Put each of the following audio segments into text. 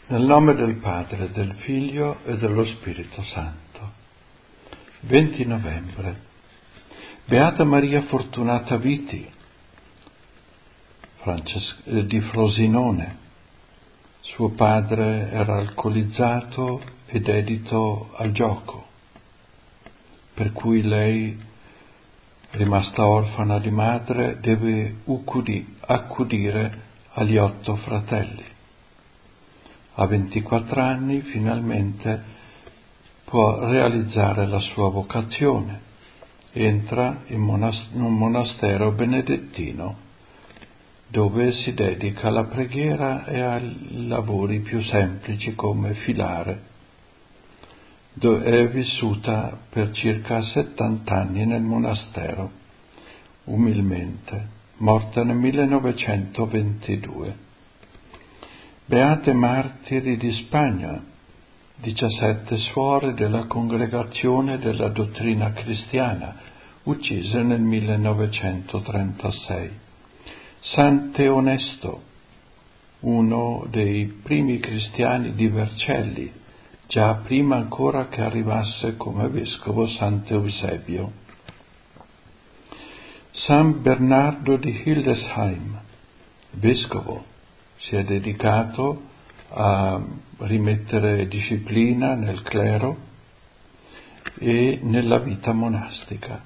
Nel nome del Padre, del Figlio e dello Spirito Santo. 20 novembre. Beata Maria Fortunata Viti, di Frosinone. Suo padre era alcolizzato e dedito al gioco, per cui lei, rimasta orfana di madre, deve accudire agli 8 fratelli. A 24 anni finalmente può realizzare la sua vocazione. Entra in un monastero benedettino dove si dedica alla preghiera e ai lavori più semplici come filare. È vissuta per circa 70 anni nel monastero, umilmente, morta nel 1922. Beate martiri di Spagna, 17 suore della Congregazione della Dottrina Cristiana, uccise nel 1936. Sante Onesto, uno dei primi cristiani di Vercelli, già prima ancora che arrivasse come vescovo Sant'Eusebio. San Bernardo di Hildesheim, vescovo, si è dedicato a rimettere disciplina nel clero e nella vita monastica.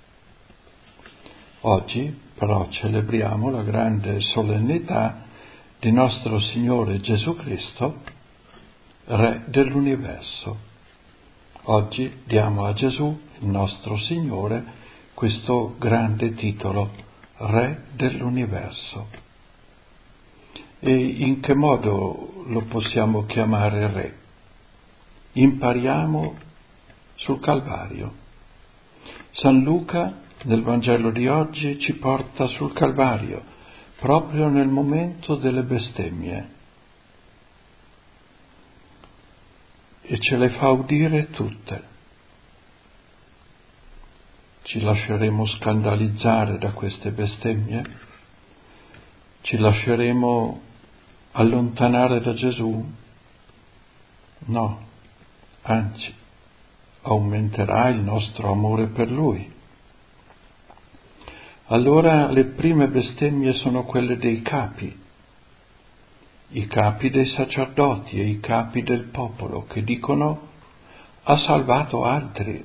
Oggi però celebriamo la grande solennità di nostro Signore Gesù Cristo, Re dell'universo. Oggi diamo a Gesù, il nostro Signore, questo grande titolo, Re dell'universo. E in che modo lo possiamo chiamare Re? Impariamo sul Calvario. San Luca, nel Vangelo di oggi, ci porta sul Calvario, proprio nel momento delle bestemmie, e ce le fa udire tutte. Ci lasceremo scandalizzare da queste bestemmie? Ci lasceremo allontanare da Gesù? No, anzi, aumenterà il nostro amore per Lui. Allora le prime bestemmie sono quelle dei capi, i capi dei sacerdoti e i capi del popolo, che dicono: ha salvato altri,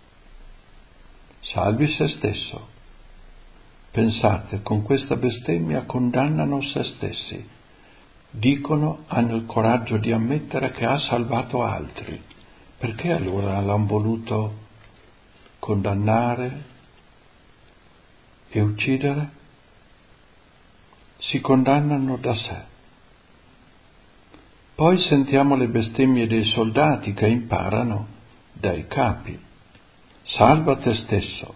salvi se stesso. Pensate, con questa bestemmia condannano se stessi. Dicono, hanno il coraggio di ammettere che ha salvato altri. Perché allora l'hanno voluto condannare e uccidere? Si condannano da sé. Poi sentiamo le bestemmie dei soldati che imparano dai capi. Salva te stesso.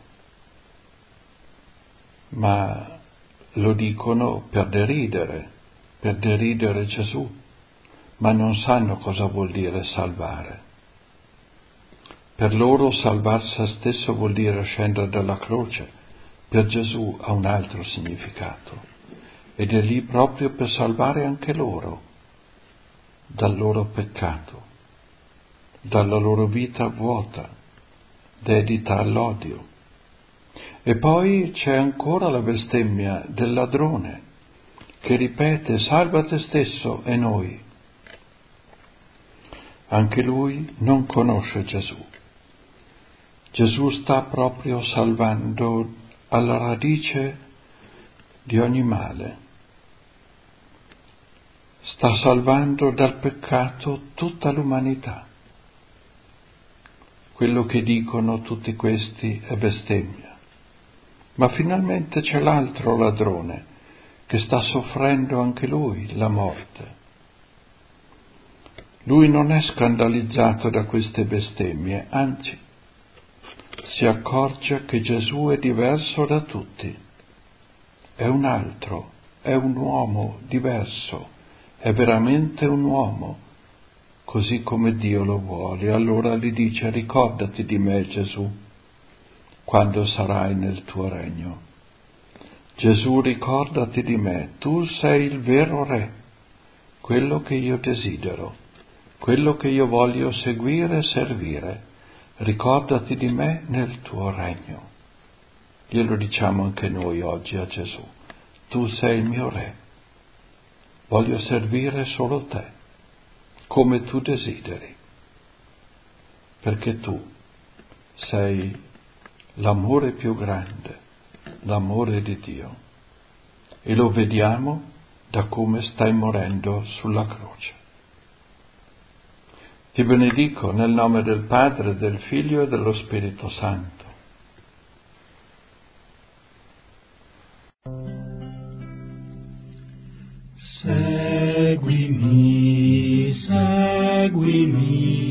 Ma lo dicono per deridere Gesù, ma non sanno cosa vuol dire salvare. Per loro salvar se stesso vuol dire scendere dalla croce. Per Gesù ha un altro significato, ed è lì proprio per salvare anche loro dal loro peccato, dalla loro vita vuota, dedita all'odio. E poi c'è ancora la bestemmia del ladrone, che ripete: salva te stesso e noi. Anche lui non conosce Gesù. Gesù sta proprio salvando alla radice di ogni male. Sta salvando dal peccato tutta l'umanità. Quello che dicono tutti questi è bestemmia. Ma finalmente c'è l'altro ladrone che sta soffrendo anche lui la morte. Lui non è scandalizzato da queste bestemmie, anzi, si accorge che Gesù è diverso da tutti. È un altro, è un uomo diverso, è veramente un uomo, così come Dio lo vuole. Allora gli dice: ricordati di me, Gesù, quando sarai nel tuo regno. Gesù, ricordati di me, tu sei il vero Re, quello che io desidero, quello che io voglio seguire e servire. Ricordati di me nel tuo regno. Glielo diciamo anche noi oggi a Gesù. Tu sei il mio Re. Voglio servire solo te, come tu desideri, perché tu sei l'amore più grande, l'amore di Dio. E lo vediamo da come stai morendo sulla croce. Ti benedico nel nome del Padre, del Figlio e dello Spirito Santo. Seguimi, seguimi.